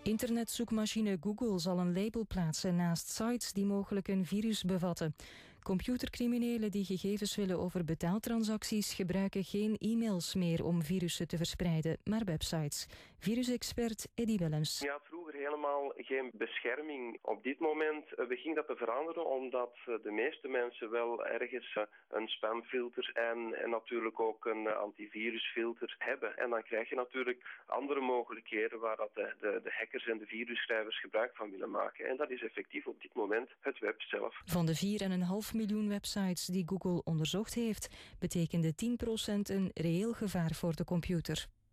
Internetzoekmachine Google zal een label plaatsen naast sites die mogelijk een virus bevatten. Computercriminelen die gegevens willen over betaaltransacties gebruiken geen e-mails meer om virussen te verspreiden, maar websites. Virusexpert Eddy Willems. Ja, vroeger helemaal geen bescherming. Op dit moment begint dat te veranderen omdat de meeste mensen wel ergens een spamfilter en natuurlijk ook een antivirusfilter hebben. En dan krijg je natuurlijk andere mogelijkheden waar dat de hackers en de virusschrijvers gebruik van willen maken. En dat is effectief op dit moment het web zelf. Van de 4,5 miljoen websites die Google onderzocht heeft, betekende 10% een reëel gevaar voor de computer.